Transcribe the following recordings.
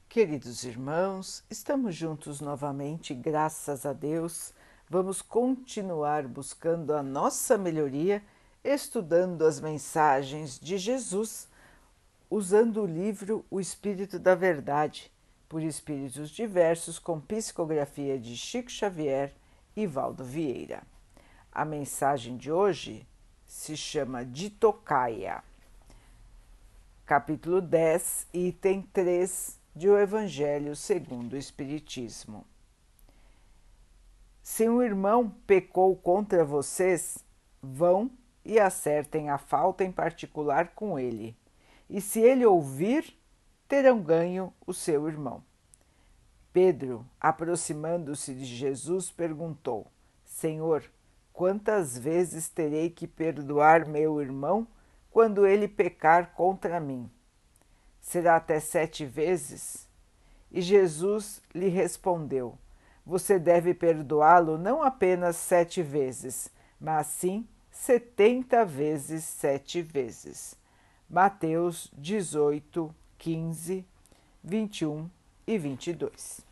Queridos irmãos, estamos juntos novamente, graças a Deus. Vamos continuar buscando a nossa melhoria, estudando as mensagens de Jesus, usando o livro O Espírito da Verdade, por espíritos diversos, com psicografia de Chico Xavier e Valdo Vieira. A mensagem de hoje se chama De Tocaia, capítulo 10, item 3 de O Evangelho segundo o Espiritismo. Se um irmão pecou contra vocês, vão e acertem a falta em particular com ele, e se ele ouvir, terão ganho o seu irmão. Pedro, aproximando-se de Jesus, perguntou: Senhor, quantas vezes terei que perdoar meu irmão quando ele pecar contra mim? Será até 7 vezes? E Jesus lhe respondeu: Você deve perdoá-lo não apenas 7 vezes, mas sim 70 vezes 7 vezes. Mateus 18, 15, 21 e 22.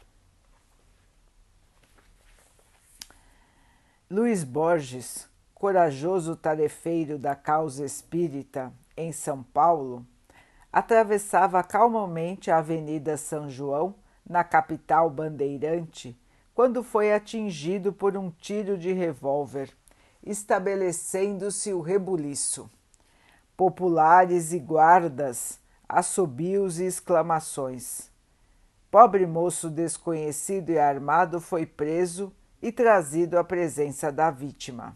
Luís Borges, corajoso tarefeiro da causa espírita em São Paulo, atravessava calmamente a Avenida São João, na capital bandeirante, quando foi atingido por um tiro de revólver, estabelecendo-se o rebuliço. Populares e guardas, assobios e exclamações. Pobre moço desconhecido e armado foi preso e trazido à presença da vítima.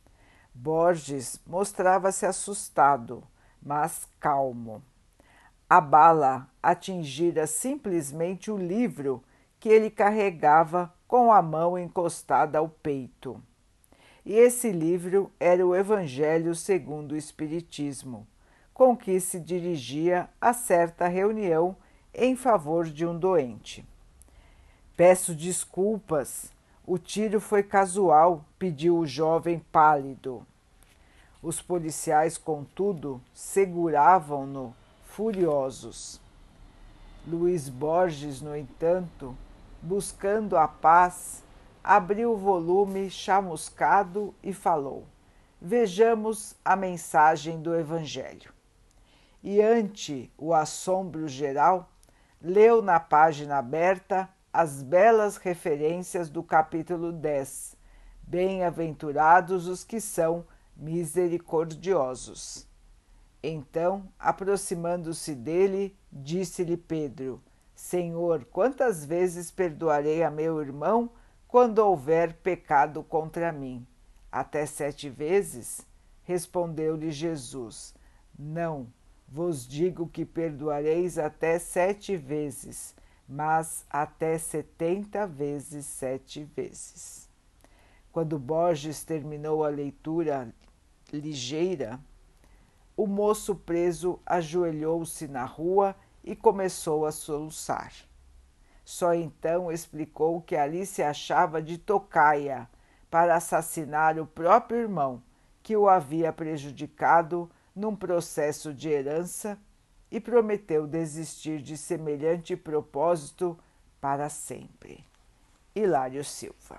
Borges mostrava-se assustado, mas calmo. A bala atingira simplesmente o livro que ele carregava com a mão encostada ao peito. E esse livro era o Evangelho segundo o Espiritismo, com que se dirigia a certa reunião em favor de um doente. Peço desculpas, o tiro foi casual, pediu o jovem pálido. Os policiais, contudo, seguravam-no furiosos. Luís Borges, no entanto, buscando a paz, abriu o volume chamuscado e falou: Vejamos a mensagem do Evangelho. E ante o assombro geral, leu na página aberta as belas referências do capítulo 10. Bem-aventurados os que são misericordiosos. Então, aproximando-se dele, disse-lhe Pedro: Senhor, quantas vezes perdoarei a meu irmão quando houver pecado contra mim? Até 7 vezes? Respondeu-lhe Jesus: Não, vos digo que perdoareis até 7 vezes, mas até 70 vezes 7 vezes. Quando Borges terminou a leitura ligeira, o moço preso ajoelhou-se na rua e começou a soluçar. Só então explicou que ali se achava de tocaia para assassinar o próprio irmão, que o havia prejudicado num processo de herança, e prometeu desistir de semelhante propósito para sempre. Hilário Silva.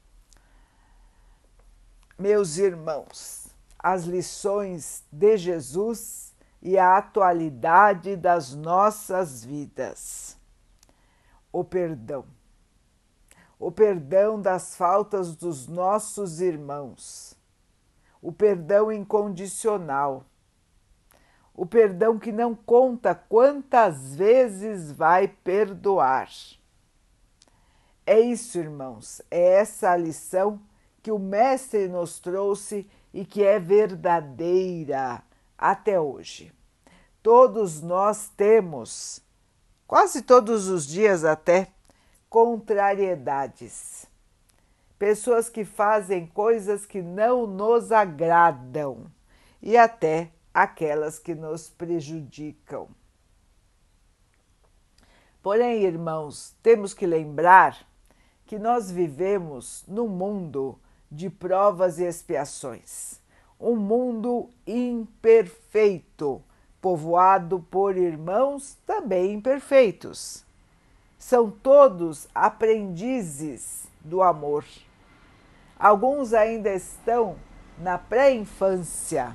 Meus irmãos, as lições de Jesus e a atualidade das nossas vidas. O perdão das faltas dos nossos irmãos, o perdão incondicional, o perdão que não conta quantas vezes vai perdoar. É isso, irmãos, é essa a lição que o Mestre nos trouxe e que é verdadeira até hoje. Todos nós temos, quase todos os dias até, contrariedades. Pessoas que fazem coisas que não nos agradam e até aquelas que nos prejudicam. Porém, irmãos, temos que lembrar que nós vivemos num mundo de provas e expiações, um mundo imperfeito, povoado por irmãos também imperfeitos. São todos aprendizes do amor. Alguns ainda estão na pré-infância,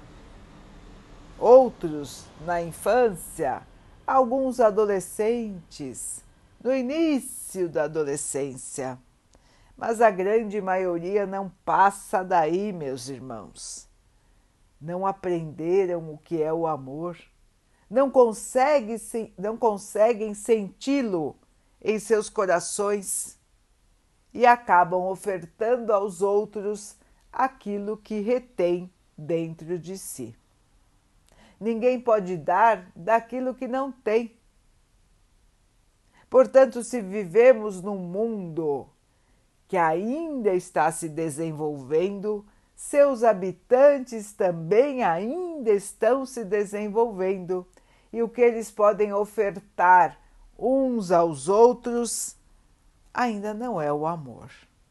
outros na infância, alguns adolescentes, no início da adolescência. Mas a grande maioria não passa daí, meus irmãos. Não aprenderam o que é o amor, não conseguem senti-lo em seus corações e acabam ofertando aos outros aquilo que retém dentro de si. Ninguém pode dar daquilo que não tem. Portanto, se vivemos num mundo que ainda está se desenvolvendo, seus habitantes também ainda estão se desenvolvendo, e o que eles podem ofertar uns aos outros ainda não é o amor.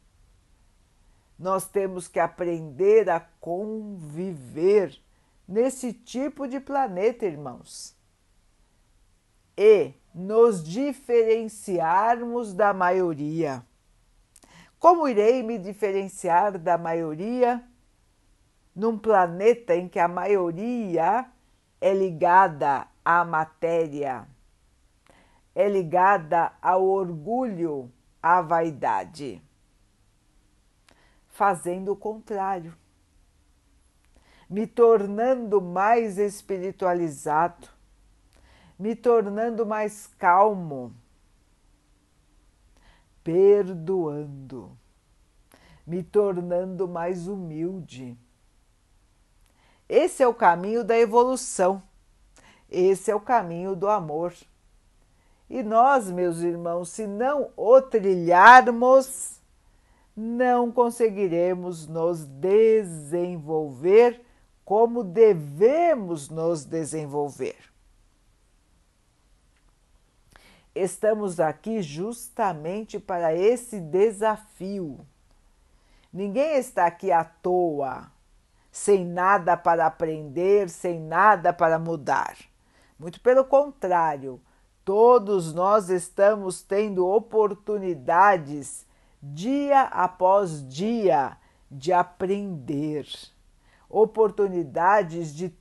Nós temos que aprender a conviver nesse tipo de planeta, irmãos, e nos diferenciarmos da maioria. Como irei me diferenciar da maioria num planeta em que a maioria é ligada à matéria, é ligada ao orgulho, à vaidade? Fazendo o contrário, me tornando mais espiritualizado, me tornando mais calmo, perdoando, me tornando mais humilde. Esse é o caminho da evolução, esse é o caminho do amor. E nós, meus irmãos, se não o trilharmos, não conseguiremos nos desenvolver como devemos nos desenvolver. Estamos aqui justamente para esse desafio. Ninguém está aqui à toa, sem nada para aprender, sem nada para mudar. Muito pelo contrário, todos nós estamos tendo oportunidades, dia após dia, de aprender, oportunidades de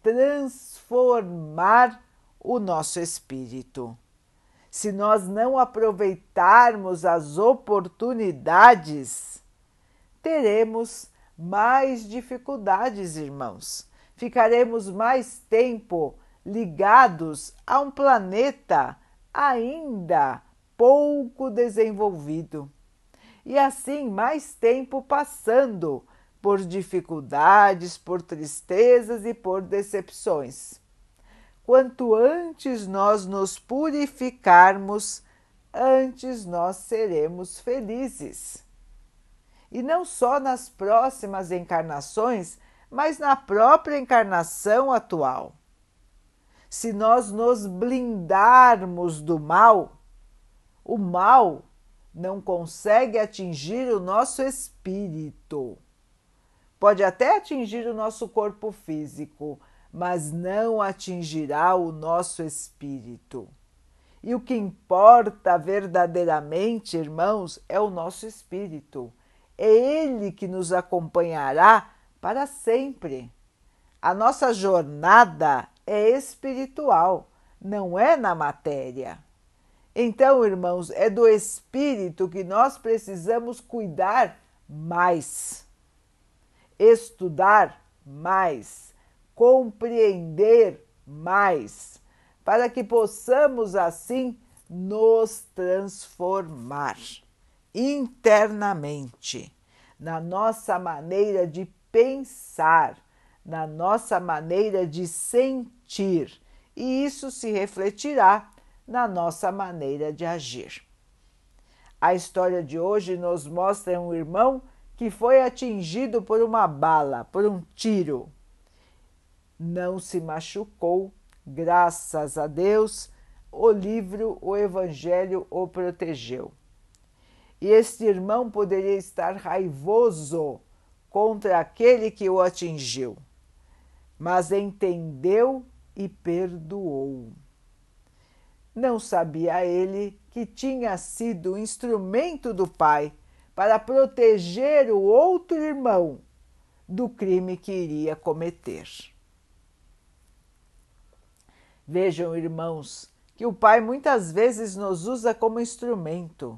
transformar o nosso espírito. Se nós não aproveitarmos as oportunidades, teremos mais dificuldades, irmãos. Ficaremos mais tempo ligados a um planeta ainda pouco desenvolvido. E assim, mais tempo passando por dificuldades, por tristezas e por decepções. Quanto antes nós nos purificarmos, antes nós seremos felizes. E não só nas próximas encarnações, mas na própria encarnação atual. Se nós nos blindarmos do mal, o mal não consegue atingir o nosso espírito. Pode até atingir o nosso corpo físico, mas não atingirá o nosso espírito. E o que importa verdadeiramente, irmãos, é o nosso espírito. É ele que nos acompanhará para sempre. A nossa jornada é espiritual, não é na matéria. Então, irmãos, é do espírito que nós precisamos cuidar mais, estudar mais, compreender mais, para que possamos assim nos transformar internamente, na nossa maneira de pensar, na nossa maneira de sentir, e isso se refletirá na nossa maneira de agir. A história de hoje nos mostra um irmão que foi atingido por uma bala, por um tiro. Não se machucou, graças a Deus, o livro, o Evangelho o protegeu. E este irmão poderia estar raivoso contra aquele que o atingiu, mas entendeu e perdoou. Não sabia ele que tinha sido instrumento do Pai para proteger o outro irmão do crime que iria cometer. Vejam, irmãos, que o Pai muitas vezes nos usa como instrumento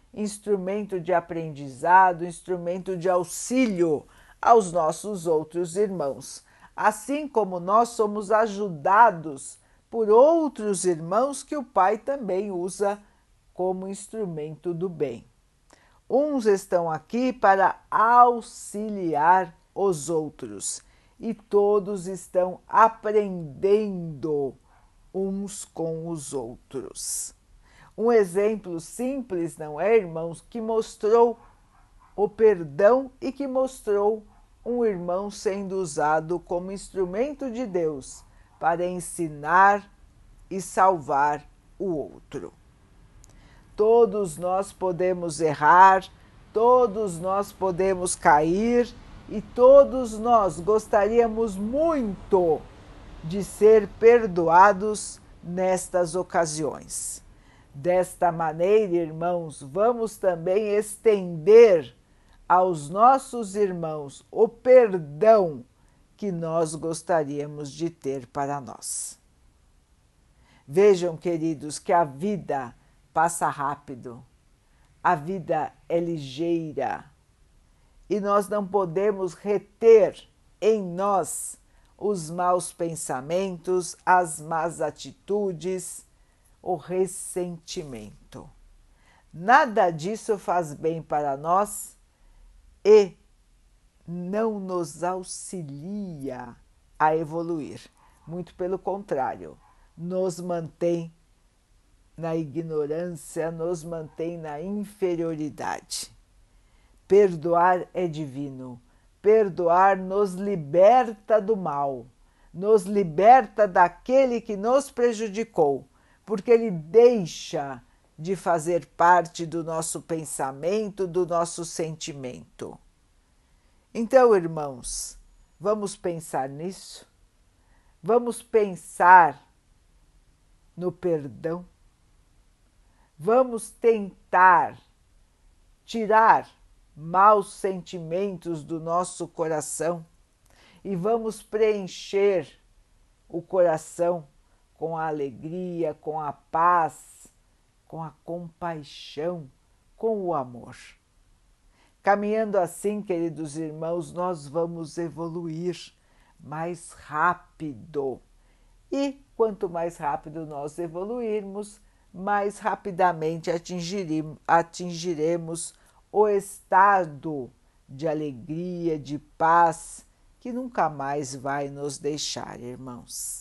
de aprendizado, instrumento de auxílio aos nossos outros irmãos, assim como nós somos ajudados por outros irmãos que o Pai também usa como instrumento do bem. Uns estão aqui para auxiliar os outros e todos estão aprendendo uns com os outros. Um exemplo simples, não é, irmãos, que mostrou o perdão e que mostrou um irmão sendo usado como instrumento de Deus para ensinar e salvar o outro. Todos nós podemos errar, todos nós podemos cair e todos nós gostaríamos muito de ser perdoados nestas ocasiões. Desta maneira, irmãos, vamos também estender aos nossos irmãos o perdão que nós gostaríamos de ter para nós. Vejam, queridos, que a vida passa rápido, a vida é ligeira e nós não podemos reter em nós os maus pensamentos, as más atitudes, o ressentimento. Nada disso faz bem para nós e não nos auxilia a evoluir. Muito pelo contrário, nos mantém na ignorância, nos mantém na inferioridade. Perdoar é divino. Perdoar nos liberta do mal, nos liberta daquele que nos prejudicou, porque ele deixa de fazer parte do nosso pensamento, do nosso sentimento. Então, irmãos, vamos pensar nisso? Vamos pensar no perdão? Vamos tentar tirar maus sentimentos do nosso coração e vamos preencher o coração com a alegria, com a paz, com a compaixão, com o amor. Caminhando assim, queridos irmãos, nós vamos evoluir mais rápido. E quanto mais rápido nós evoluirmos, mais rapidamente atingiremos o estado de alegria, de paz, que nunca mais vai nos deixar, irmãos.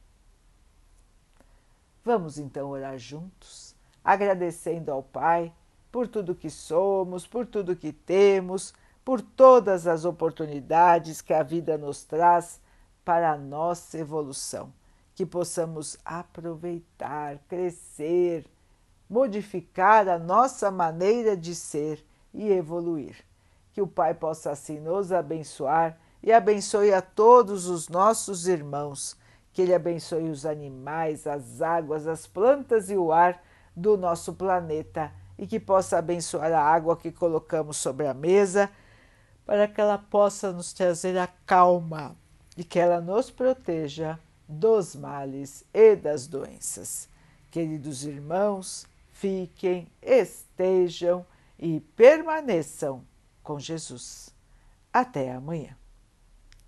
Vamos então orar juntos, agradecendo ao Pai por tudo que somos, por tudo que temos, por todas as oportunidades que a vida nos traz para a nossa evolução, que possamos aproveitar, crescer, modificar a nossa maneira de ser e evoluir. Que o Pai possa assim nos abençoar e abençoe a todos os nossos irmãos, que Ele abençoe os animais, as águas, as plantas e o ar do nosso planeta e que possa abençoar a água que colocamos sobre a mesa para que ela possa nos trazer a calma e que ela nos proteja dos males e das doenças. Queridos irmãos, fiquem, estejam e permaneçam com Jesus. Até amanhã.